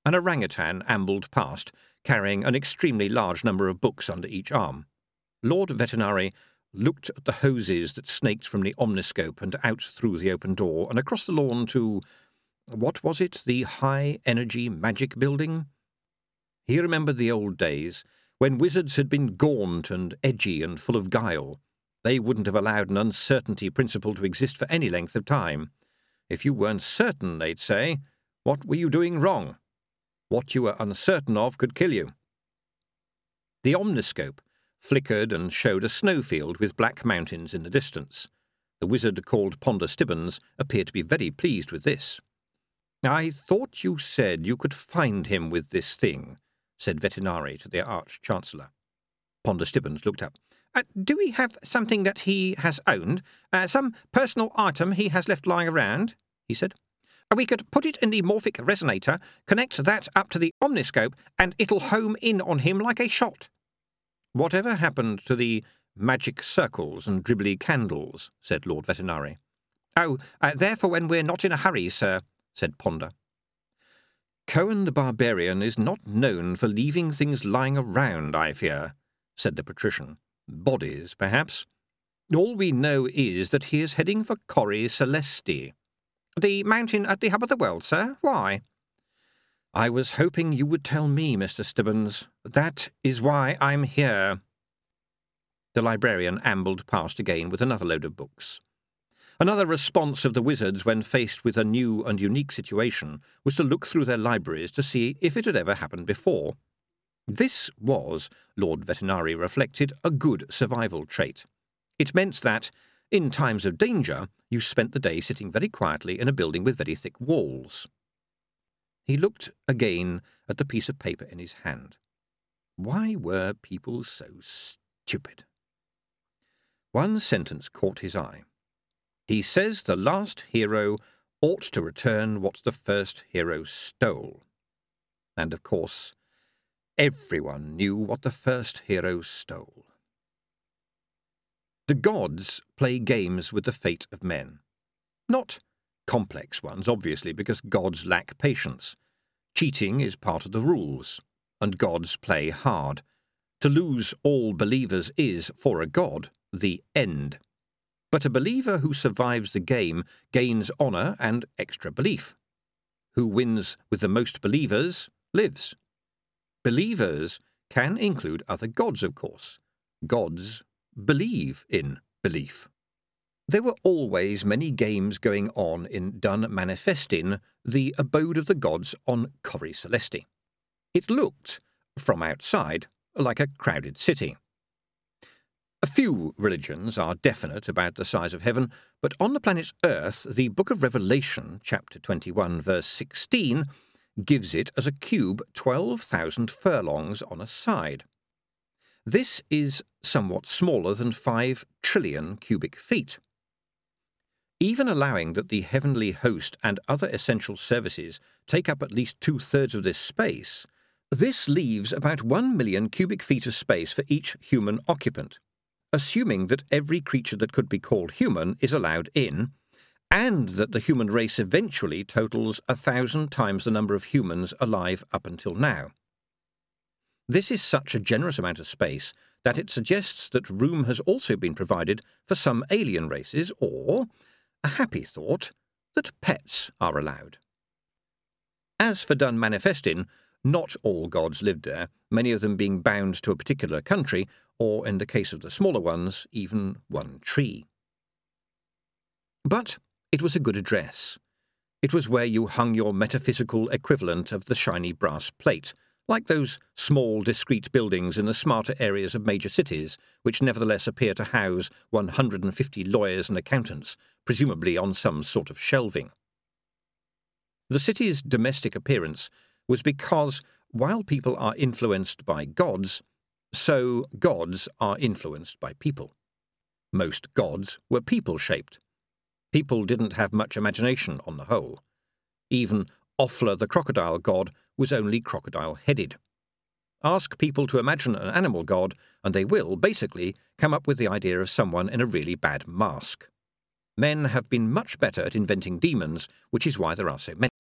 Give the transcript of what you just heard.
An orangutan ambled past, carrying an extremely large number of books under each arm. Lord Vetinari looked at the hoses that snaked from the omniscope and out through the open door and across the lawn to, what was it, the high-energy magic building? He remembered the old days, when wizards had been gaunt and edgy and full of guile. They wouldn't have allowed an uncertainty principle to exist for any length of time. If you weren't certain, they'd say, what were you doing wrong? What you were uncertain of could kill you. The omniscope flickered and showed a snowfield with black mountains in the distance. The wizard called Ponder Stibbons appeared to be very pleased with this. "I thought you said you could find him with this thing," said Vetinari to the Arch-Chancellor. Ponder Stibbons looked up. "Do we have something that he has owned? Some personal item he has left lying around?" he said. "We could put it in the morphic resonator, connect that up to the omniscope, and it'll home in on him like a shot." "Whatever happened to the magic circles and dribbly candles?" said Lord Vetinari. "Oh, they're for when we're not in a hurry, sir," said Ponder. "Cohen the Barbarian is not known for leaving things lying around, I fear," said the patrician. "Bodies, perhaps. All we know is that he is heading for Corrie Celesti." "The mountain at the hub of the world, sir? Why?" "I was hoping you would tell me, Mr. Stibbons. That is why I'm here." The librarian ambled past again with another load of books. Another response of the wizards when faced with a new and unique situation was to look through their libraries to see if it had ever happened before. This was, Lord Vetinari reflected, a good survival trait. It meant that, in times of danger, you spent the day sitting very quietly in a building with very thick walls. He looked again at the piece of paper in his hand. Why were people so stupid? One sentence caught his eye. "He says the last hero ought to return what the first hero stole." And, of course, everyone knew what the first hero stole. The gods play games with the fate of men. Not complex ones, obviously, because gods lack patience. Cheating is part of the rules, and gods play hard. To lose all believers is, for a god, the end. But a believer who survives the game gains honour and extra belief. Who wins with the most believers lives. Believers can include other gods, of course. Gods believe in belief. There were always many games going on in Dun Manifestin, the abode of the gods on Corrie Celesti. It looked, from outside, like a crowded city. A few religions are definite about the size of heaven, but on the planet Earth, the Book of Revelation, chapter 21, verse 16, gives it as a cube 12,000 furlongs on a side. This is somewhat smaller than 5 trillion cubic feet. Even allowing that the heavenly host and other essential services take up at least 2/3 of this space, this leaves about 1 million cubic feet of space for each human occupant, assuming that every creature that could be called human is allowed in, and that the human race eventually totals 1,000 times the number of humans alive up until now. This is such a generous amount of space that it suggests that room has also been provided for some alien races, or, a happy thought, that pets are allowed. As for Dun Manifestin, not all gods lived there, many of them being bound to a particular country, or, in the case of the smaller ones, even one tree. But it was a good address. It was where you hung your metaphysical equivalent of the shiny brass plate, like those small, discreet buildings in the smarter areas of major cities, which nevertheless appear to house 150 lawyers and accountants, presumably on some sort of shelving. The city's domestic appearance was because, while people are influenced by gods, so gods are influenced by people. Most gods were people-shaped. People didn't have much imagination on the whole. Even Offler the crocodile god was only crocodile-headed. Ask people to imagine an animal god, and they will, basically, come up with the idea of someone in a really bad mask. Men have been much better at inventing demons, which is why there are so many.